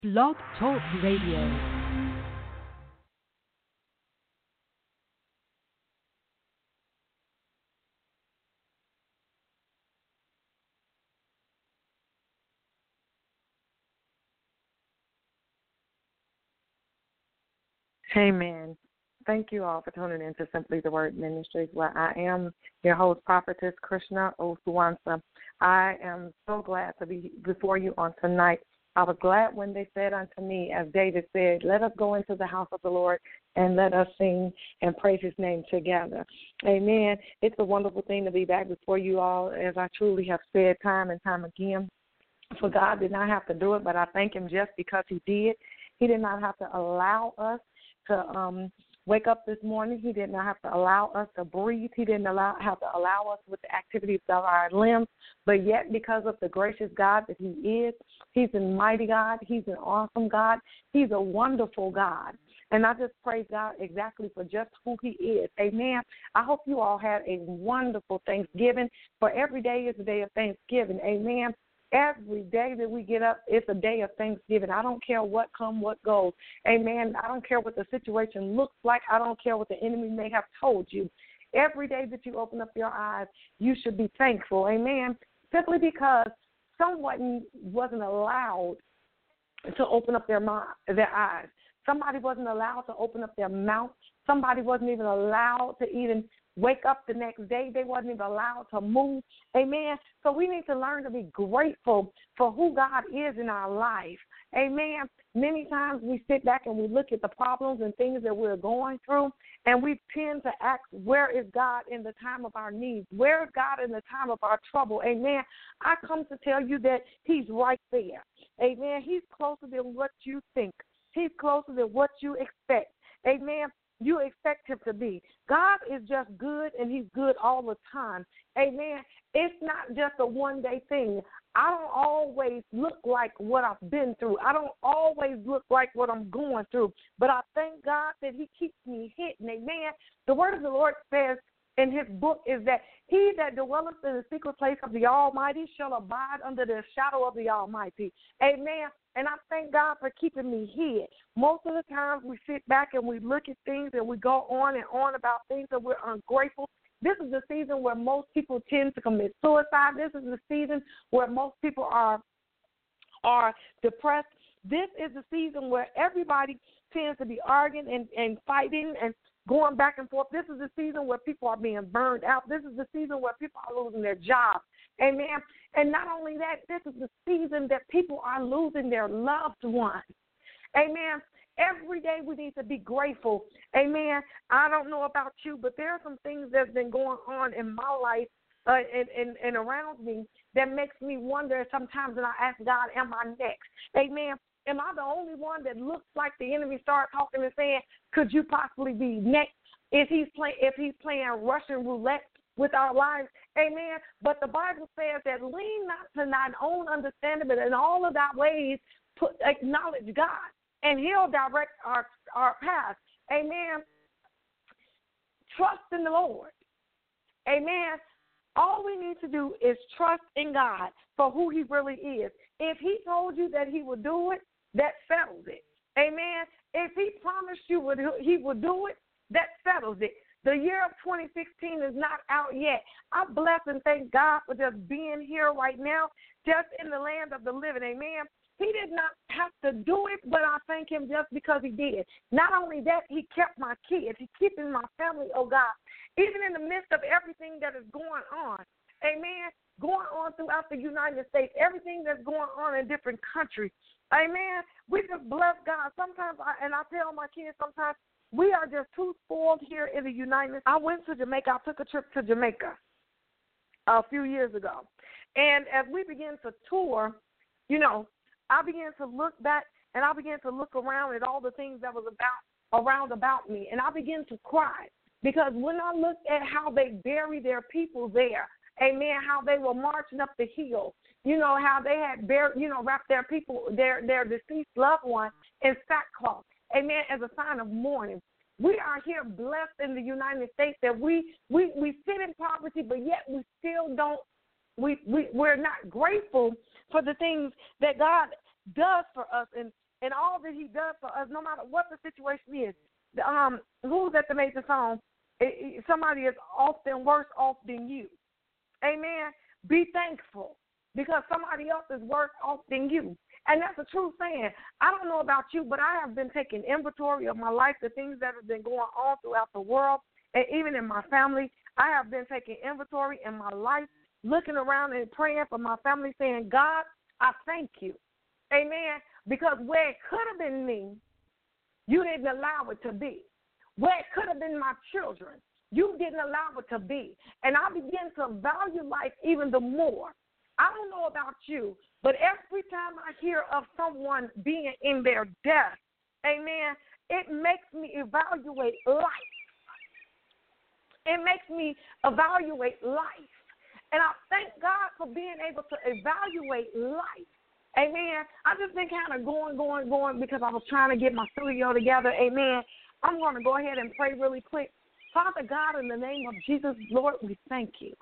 Blog Talk Radio. Amen. Thank you all for tuning in to Simply the Word Ministries, where I am your host, Prophetess Krishna Osuwansa. I am so glad to be before you on tonight. I was glad when they said unto me, as David said, let us go into the house of the Lord and let us sing and praise his name together. Amen. It's a wonderful thing to be back before you all, as I truly have said time and time again. For God did not have to do it, but I thank him just because he did. He did not have to allow us to wake up this morning. He did not have to allow us to breathe. He didn't have to allow us with the activities of our limbs. But yet, because of the gracious God that he is, he's a mighty God. He's an awesome God. He's a wonderful God. And I just praise God exactly for just who he is. Amen. I hope you all had a wonderful Thanksgiving. For every day is a day of Thanksgiving. Amen. Every day that we get up, it's a day of Thanksgiving. I don't care what comes, what goes. Amen. I don't care what the situation looks like. I don't care what the enemy may have told you. Every day that you open up your eyes, you should be thankful. Amen. Simply because someone wasn't allowed to open up their eyes. Somebody wasn't allowed to open up their mouth. Somebody wasn't even allowed to even wake up the next day. They wasn't even allowed to move. Amen. So we need to learn to be grateful for who God is in our life. Amen. Many times we sit back and we look at the problems and things that we're going through, and we tend to ask, where is God in the time of our needs? Where is God in the time of our trouble? Amen. I come to tell you that he's right there. Amen. He's closer than what you think. He's closer than what you expect. Amen. You expect him to be. God is just good, and he's good all the time. Amen. It's not just a one-day thing. I don't always look like what I've been through. I don't always look like what I'm going through. But I thank God that he keeps me hidden. Amen. The word of the Lord says in his book is that he that dwelleth in the secret place of the Almighty shall abide under the shadow of the Almighty. Amen. And I thank God for keeping me hid. Most of the times we sit back and we look at things and we go on and on about things that we're ungrateful. This is the season where most people tend to commit suicide. This is the season where most people are depressed. This is the season where everybody tends to be arguing and fighting and going back and forth. This is the season where people are being burned out. This is the season where people are losing their jobs. Amen. And not only that, this is the season that people are losing their loved ones. Amen. Every day we need to be grateful. Amen. I don't know about you, but there are some things that's been going on in my life and around me that makes me wonder sometimes, and I ask God, am I next? Amen. Am I the only one that looks like the enemy start talking and saying, could you possibly be next if he's playing Russian roulette with our lives? Amen. But the Bible says that lean not to thine own understanding, but in all of thy ways acknowledge God, and he'll direct our path. Amen. Trust in the Lord. Amen. All we need to do is trust in God for who he really is. If he told you that he would do it, that settles it. Amen. If he promised you he would do it, that settles it. The year of 2016 is not out yet. I bless and thank God for just being here right now, just in the land of the living. Amen. He did not have to do it, but I thank him just because he did. Not only that, he kept my kids. He's keeping my family, oh God. Even in the midst of everything that is going on. Amen. Going on throughout the United States, everything that's going on in different countries. Amen. We just bless God. Sometimes, I tell my kids sometimes, we are just too spoiled here in the United States. I went to Jamaica. I took a trip to Jamaica a few years ago. And as we began to tour, I began to look back and I began to look around at all the things that was around about me. And I began to cry because when I looked at how they bury their people there, amen, how they were marching up the hill, how they had wrapped their people, their deceased loved one in sackcloth, amen, as a sign of mourning. We are here blessed in the United States that we sit in poverty, but yet we still don't, we're not grateful for the things that God does for us. And and all that he does for us, no matter what the situation is. Who's that made the song? Somebody is often worse off than you. Amen. Be thankful because somebody else is worse off than you. And that's a true saying. I don't know about you, but I have been taking inventory of my life, the things that have been going on throughout the world, and even in my family. I have been taking inventory in my life, looking around and praying for my family, saying, God, I thank you. Amen. Because where it could have been me, you didn't allow it to be. Where it could have been my children, you didn't allow it to be. And I began to value life even the more. I don't know about you, but every time I hear of someone being in their death, amen, it makes me evaluate life. It makes me evaluate life. And I thank God for being able to evaluate life. Amen. I've just been kind of going because I was trying to get my studio together. Amen. I'm going to go ahead and pray really quick. Father God, in the name of Jesus, Lord, we thank you.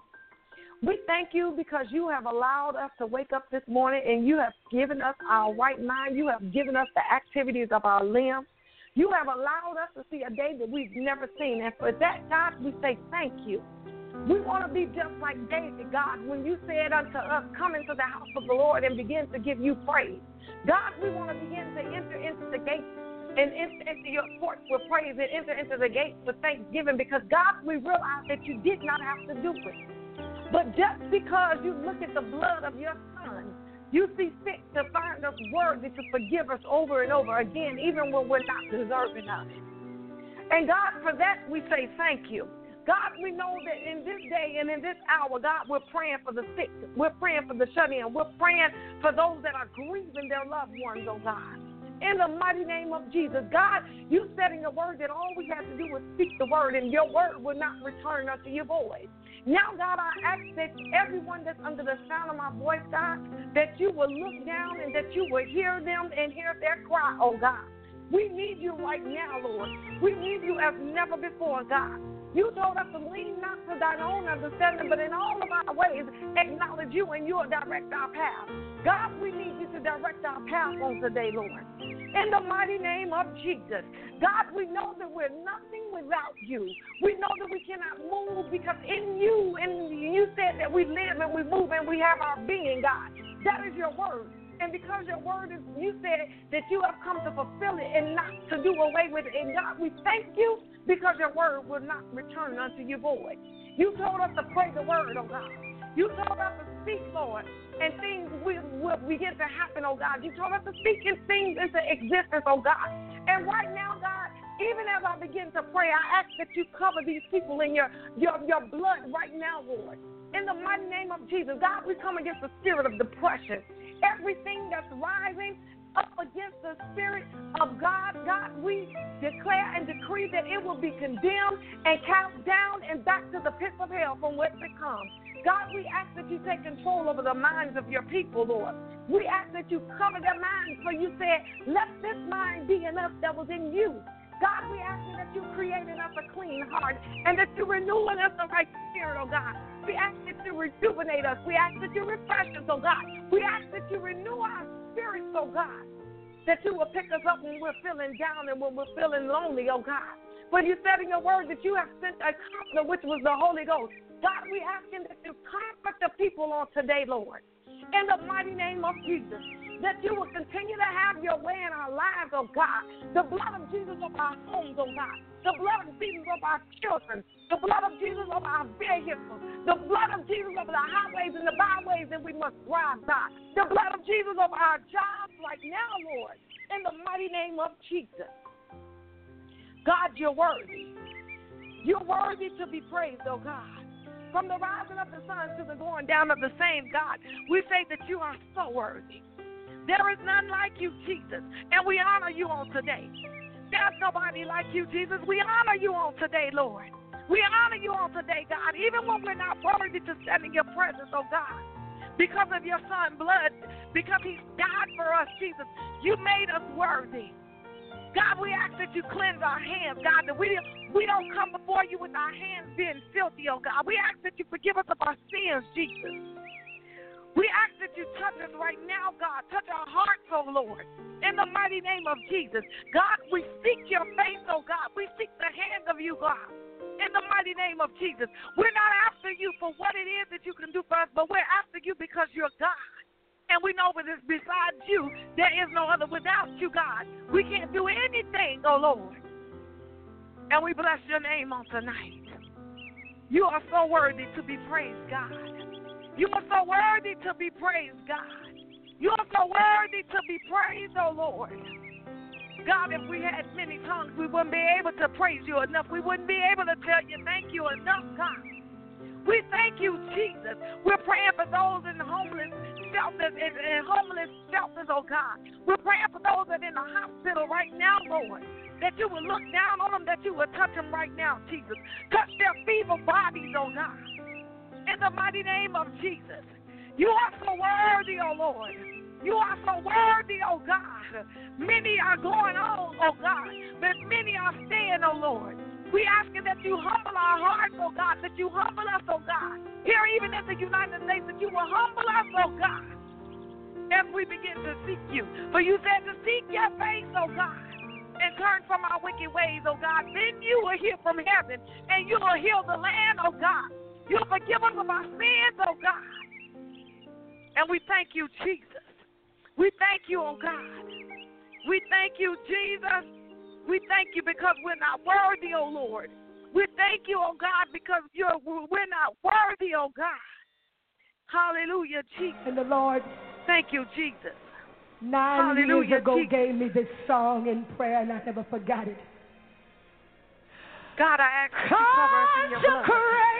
We thank you because you have allowed us to wake up this morning and you have given us our right mind. You have given us the activities of our limbs. You have allowed us to see a day that we've never seen. And for that, God, we say thank you. We want to be just like David, God, when you said unto us, come into the house of the Lord and begin to give you praise. God, we want to begin to enter into the gates and enter into your courts with praise and enter into the gates with thanksgiving because, God, we realize that you did not have to do it. But just because you look at the blood of your son, you see fit to find us worthy to forgive us over and over again, even when we're not deserving of it. And, God, for that we say thank you. God, we know that in this day and in this hour, God, we're praying for the sick. We're praying for the shut-in. We're praying for those that are grieving their loved ones, oh God. In the mighty name of Jesus, God, you said in your word that all we have to do is speak the word, and your word will not return unto your void. Now, God, I ask that everyone that's under the sound of my voice, God, that you will look down and that you will hear them and hear their cry, oh God. We need you right now, Lord. We need you as never before, God. You told us to lean not to thine own understanding, but in all of our ways acknowledge you and you'll direct our path. God, we need you to direct our path on today, Lord. In the mighty name of Jesus. God, we know that we're nothing without you. We know that we cannot move because in you, and you said that we live and we move and we have our being, God. That is your word. And because your word is, you said that you have come to fulfill it and not to do away with it. And God, we thank you because your word will not return unto you void. You told us to pray the word, oh God. You told us to speak, Lord, and things will begin to happen, oh God. You told us to speak things into existence, oh God. And right now, God, even as I begin to pray, I ask that you cover these people in your blood right now, Lord. In the mighty name of Jesus, God, we come against the spirit of depression. Everything that's rising up against the Spirit of God, God, we declare and decree that it will be condemned and cast down and back to the pits of hell from whence it comes. God, we ask that you take control over the minds of your people, Lord. We ask that you cover their minds, for you said, let this mind be in us that was in you. God, we ask that you create in us a clean heart and that you renew in us the right spirit, oh God. We ask that you rejuvenate us. We ask that you refresh us, oh God. We ask that you renew our spirits, oh God. That you will pick us up when we're feeling down and when we're feeling lonely, oh God. For you said in your word that you have sent a comforter, which was the Holy Ghost. God, we ask that you comfort the people on today, Lord. In the mighty name of Jesus. That you will continue to have your way in our lives, oh God. The blood of Jesus over our homes, oh God. The blood of Jesus over our children. The blood of Jesus over our vehicles. The blood of Jesus over the highways and the byways that we must drive, God. The blood of Jesus over our jobs right now, Lord. In the mighty name of Jesus. God, you're worthy. You're worthy to be praised, oh God. From the rising of the sun to the going down of the same, God, we say that you are so worthy. There is none like you, Jesus, and we honor you on today. There's nobody like you, Jesus. We honor you on today, Lord. We honor you on today, God, even when we're not worthy to stand in your presence, oh God. Because of your son's blood, because he died for us, Jesus, you made us worthy. God, we ask that you cleanse our hands, God, that we don't come before you with our hands being filthy, oh God. We ask that you forgive us of our sins, Jesus. We ask that you touch us right now, God. Touch our hearts, oh Lord. In the mighty name of Jesus. God, we seek your face, oh God. We seek the hand of you, God. In the mighty name of Jesus. We're not after you for what it is that you can do for us, but we're after you because you're God. And we know that besides you, there is no other without you, God. We can't do anything, oh Lord. And we bless your name on tonight. You are so worthy to be praised, God. You are so worthy to be praised, God. You are so worthy to be praised, oh Lord. God, if we had many tongues, we wouldn't be able to praise you enough. We wouldn't be able to tell you thank you enough, God. We thank you, Jesus. We're praying for those in homeless shelters, in homeless shelters, oh God. We're praying for those that are in the hospital right now, Lord. That you will look down on them, that you will touch them right now, Jesus. Touch their feeble bodies, oh God. In the mighty name of Jesus. You are so worthy, oh Lord. You are so worthy, oh God. Many are going on, oh God, but many are staying, oh Lord. We asking that you humble our hearts, oh God, that you humble us, oh God. Here, even in the United States, that you will humble us, oh God, as we begin to seek you. For you said to seek your face, oh God, and turn from our wicked ways, oh God. Then you will hear from heaven, and you will heal the land, oh God. You'll forgive us of our sins, oh God. And we thank you, Jesus. We thank you, oh God. We thank you, Jesus. We thank you because we're not worthy, oh Lord. We thank you, oh God, because we're not worthy, oh God. Hallelujah, Jesus. And the Lord, thank you, Jesus. 9 years ago gave me this song in prayer, and I never forgot it. God, I ask you to cover us in your blood.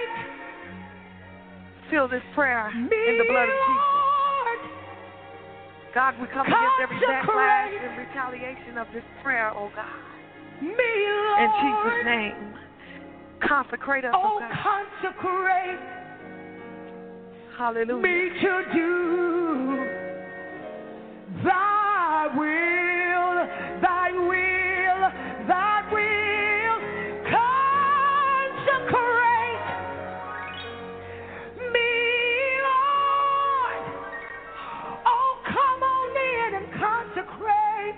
Seal this prayer in the blood of Jesus. God, we come against every backlash and retaliation of this prayer, oh God. In Jesus' name. Consecrate us, oh God. Consecrate hallelujah. Me to do thy will, thy will, thy will. Consecrate me, Lord. Oh, come on in and consecrate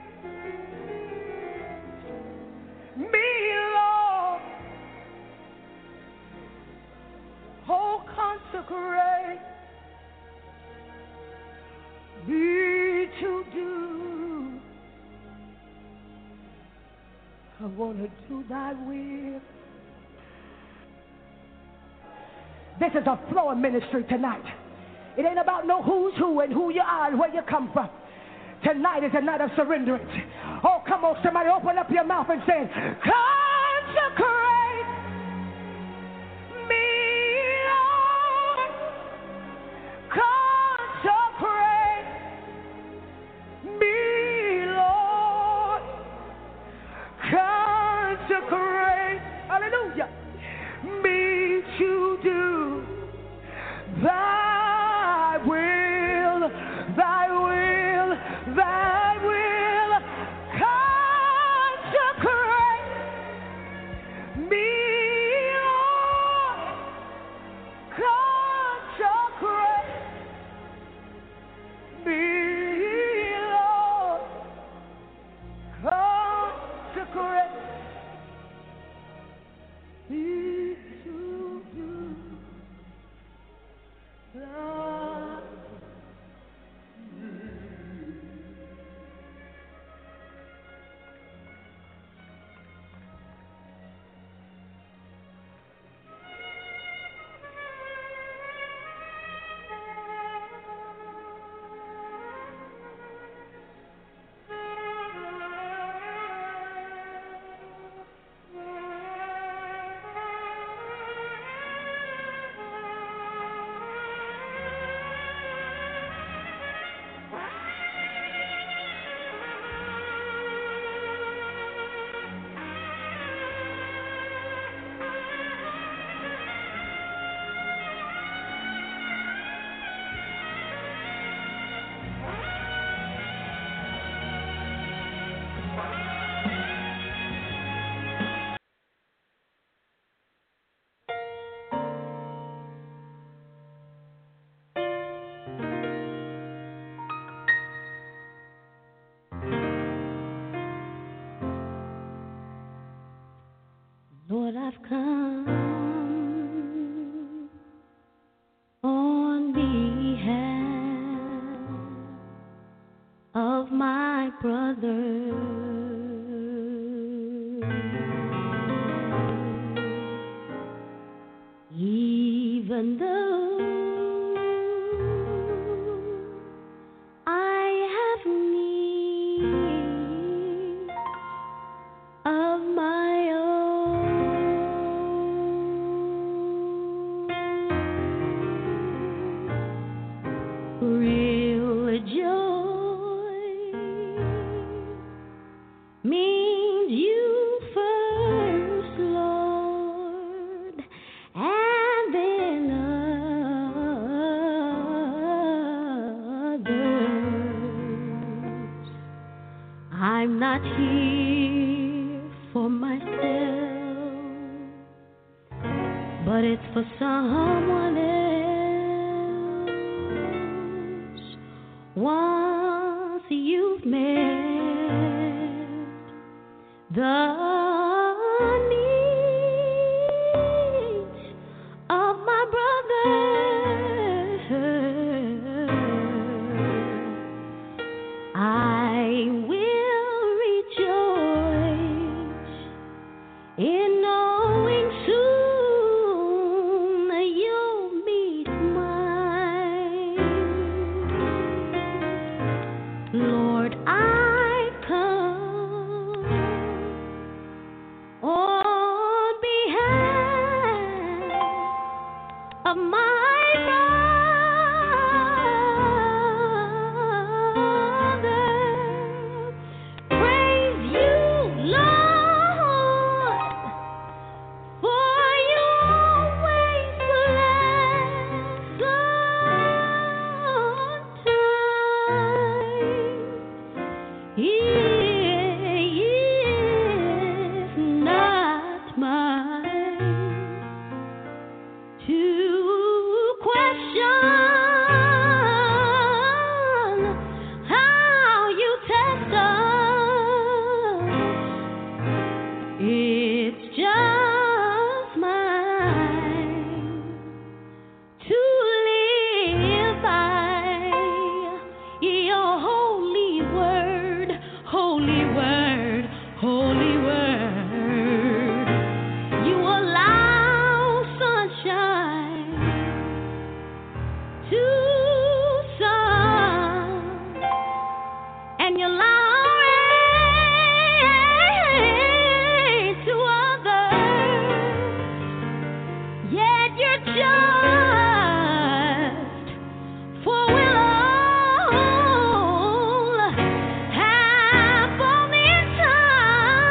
me, Lord. Oh, consecrate me to do. I want to do thy will. This is a floor ministry tonight. It ain't about no who's who and who you are and where you come from. Tonight is a night of surrenderance. Oh, come on, somebody, open up your mouth and say, consecrate me, Lord. Consecrate me, Lord. Consecrate, hallelujah, me to do thy will, thy will, thy will. Consecrate me, Lord. Consecrate me, Lord. Consecrate me to do thy. Even though I have need of my own, real joy means you first, Lord, and then others. I'm not here for myself, but it's for someone else. Once you've met the needs of my brother, I will rejoice in knowing soon you'll meet mine. Lord, I come on behalf of my brother. Praise you, Lord, for you always bless on time. Is not mine to question how you test us. It's just mine to live by your holy word, holy word, holy word. You allow sunshine to some, and you allow rain to others. Yet you're just, for we'll all have fallen in time.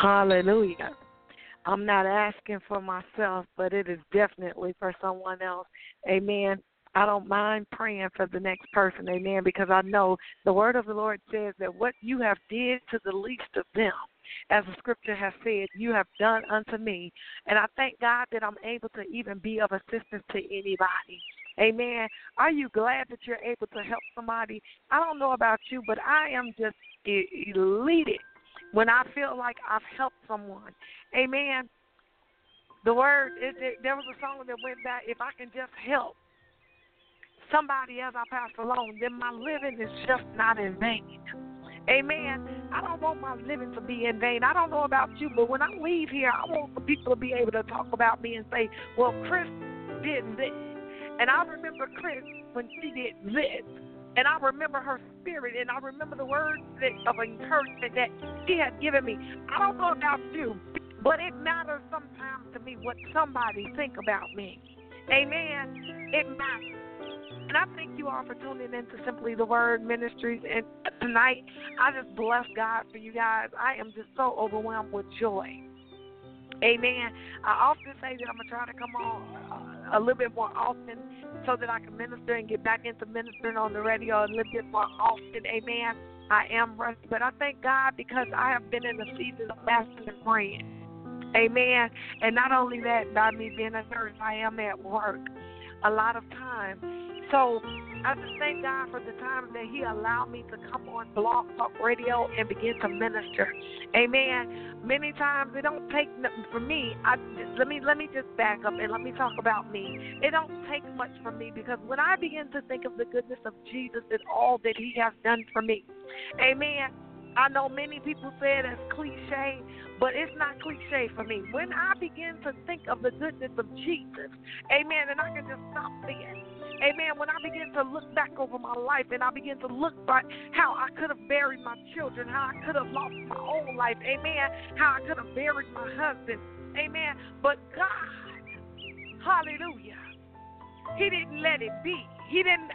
Hallelujah. I'm not asking for myself, but it is definitely for someone else. Amen. I don't mind praying for the next person, amen, because I know the word of the Lord says that what you have did to the least of them, as the scripture has said, you have done unto me. And I thank God that I'm able to even be of assistance to anybody. Amen. Are you glad that you're able to help somebody? I don't know about you, but I am just elated when I feel like I've helped someone. Amen. The word, there was a song that went back, if I can just help somebody as I pass along, then my living is just not in vain. Amen. I don't want my living to be in vain. I don't know about you, but when I leave here, I want for people to be able to talk about me and say, well, Chris did this. And I remember Chris when she did this. And I remember her spirit, and I remember the words of encouragement that she had given me. I don't know about you, but it matters sometimes to me what somebody think about me. Amen. It matters. And I thank you all for tuning in to Simply the Word Ministries. And tonight, I just bless God for you guys. I am just so overwhelmed with joy. Amen. I often say that I'm going to try to come on a little bit more often so that I can minister and get back into ministering on the radio a little bit more often. Amen. I am rusty, but I thank God because I have been in a season of fasting and praying. Amen. And not only that, by me being a nurse, I am at work a lot of times. So I just thank God for the times that He allowed me to come on Blog Talk Radio and begin to minister. Amen. Many times it don't take nothing for me. Let me just back up and let me talk about me. It don't take much for me because when I begin to think of the goodness of Jesus and all that He has done for me, amen. I know many people say it as cliche, but it's not cliche for me. When I begin to think of the goodness of Jesus, amen, and I can just stop there. Amen. When I begin to look back over my life and I begin to look back how I could have buried my children, how I could have lost my own life, amen, how I could have buried my husband, amen. But God, hallelujah, He didn't let it be. He didn't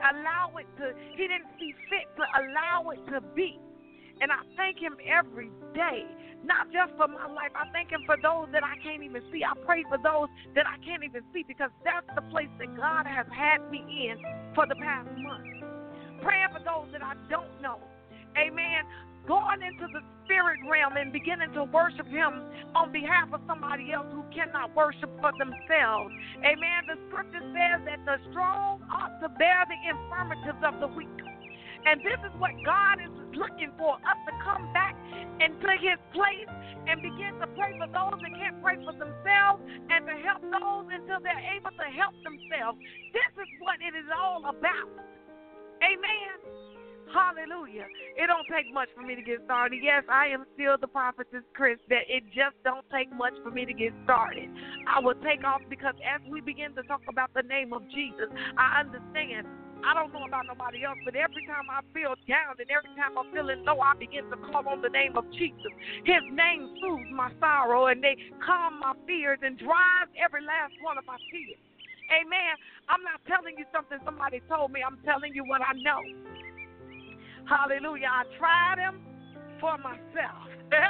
He didn't see fit to allow it to be. And I thank Him every day, not just for my life. I thank Him for those that I can't even see. I pray for those that I can't even see because that's the place that God has had me in for the past month. Praying for those that I don't know. Amen. Going into the spirit realm and beginning to worship Him on behalf of somebody else who cannot worship for themselves. Amen. The scripture says that the strong ought to bear the infirmities of the weak. And this is what God is looking for, us to come back into His place and begin to pray for those that can't pray for themselves and to help those until they're able to help themselves. This is what it is all about. Amen. Hallelujah. It don't take much for me to get started. Yes, I am still the prophetess Chris, that it just don't take much for me to get started. I will take off because as we begin to talk about the name of Jesus, I understand. I don't know about nobody else, but every time I feel down and every time I'm feeling low, I begin to call on the name of Jesus. His name soothes my sorrow and they calm my fears and dries every last one of my tears. Amen. I'm not telling you something somebody told me. I'm telling you what I know. Hallelujah. I tried Him for myself.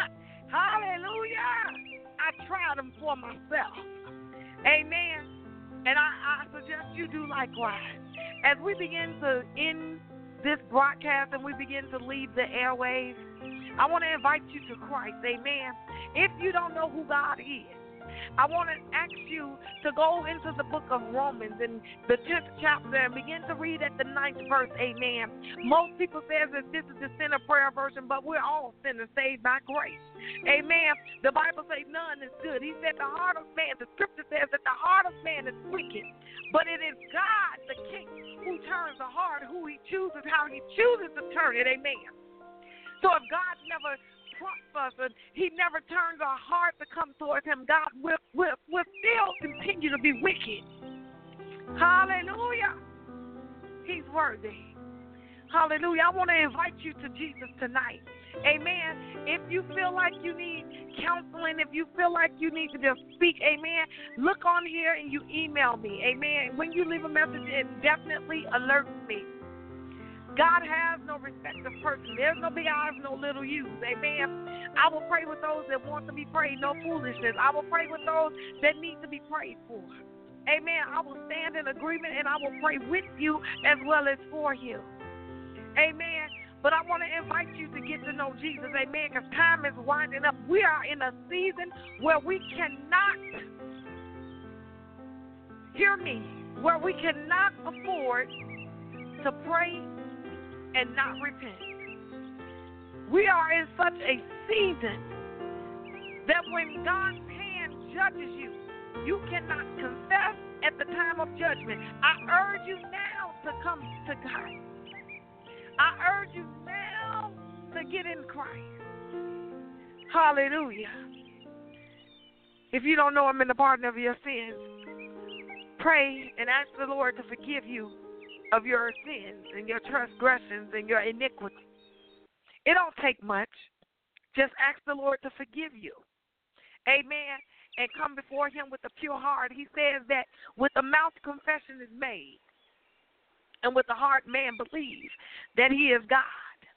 Hallelujah. I tried Him for myself. Amen. And I suggest you do likewise. As we begin to end this broadcast and we begin to leave the airwaves, I want to invite you to Christ. Amen. If you don't know who God is, I want to ask you to go into the book of Romans in the 10th chapter and begin to read at the 9th verse. Amen. Most people say that this is the sinner prayer version, but we're all sinners saved by grace. Amen. The Bible says none is good. He said the heart of man, the scripture says that the heart of man is wicked, but it is God, the King, who turns the heart, who He chooses, how He chooses to turn it. Amen. So if God never prompts us and He never turns our heart to come towards Him, God will still continue to be wicked. Hallelujah. He's worthy. Hallelujah. I want to invite you to Jesus tonight. Amen. If you feel like you need counseling, if you feel like you need to just speak, amen, look on here and you email me. Amen. When you leave a message, it definitely alerts me. God has no respect of person. There's no big eyes, no little U's. Amen. I will pray with those that want to be prayed, no foolishness. I will pray with those that need to be prayed for. Amen. I will stand in agreement and I will pray with you as well as for you. Amen. But I want to invite you to get to know Jesus. Amen. Because time is winding up. We are in a season where we cannot, hear me, where we cannot afford to pray and not repent. We are in such a season that when God's hand judges you, you cannot confess at the time of judgment. I urge you now to come to God. I urge you now to get in Christ. Hallelujah. If you don't know Him in the pardon of your sins, pray and ask the Lord to forgive you of your sins and your transgressions and your iniquity. It don't take much. Just ask the Lord to forgive you. Amen. And come before Him with a pure heart. He says that with the mouth confession is made, and with the heart man believes that He is God.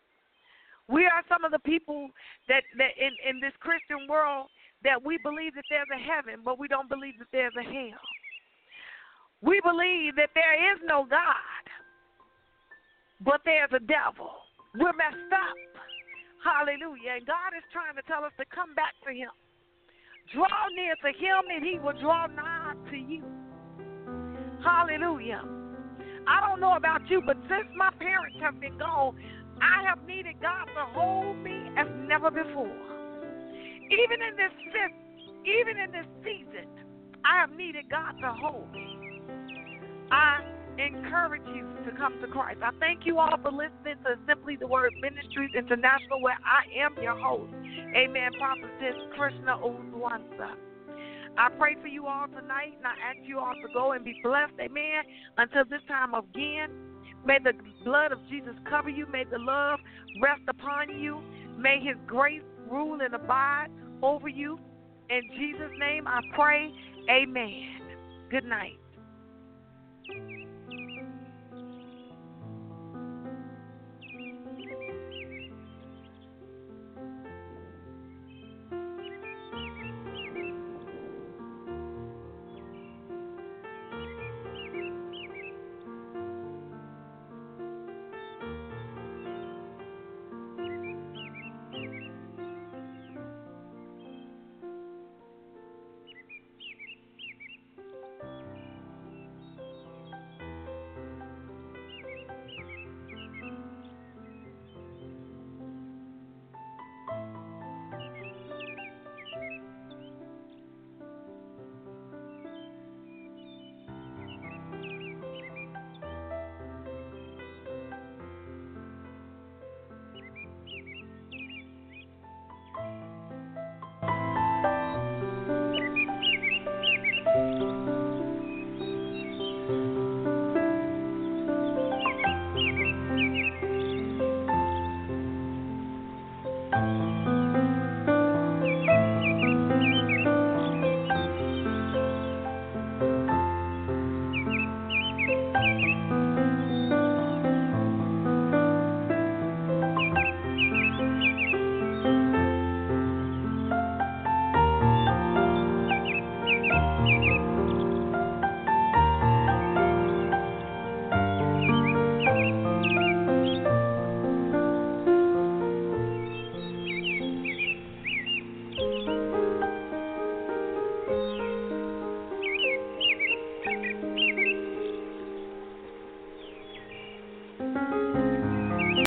We are some of the people that in this Christian world that we believe that there's a heaven, but we don't believe that there's a hell. We believe that there is no God, but there's a devil. We're messed up. Hallelujah. And God is trying to tell us to come back to Him. Draw near to Him and He will draw nigh to you. Hallelujah. I don't know about you, but since my parents have been gone, I have needed God to hold me as never before. Even in this season, I have needed God to hold me. I encourage you to come to Christ. I thank you all for listening to Simply the Word Ministries International, where I am your host. Amen. Prophetess Krishna Oswansa. I pray for you all tonight, and I ask you all to go and be blessed. Amen. Until this time again, may the blood of Jesus cover you. May the love rest upon you. May His grace rule and abide over you. In Jesus' name I pray. Amen. Good night.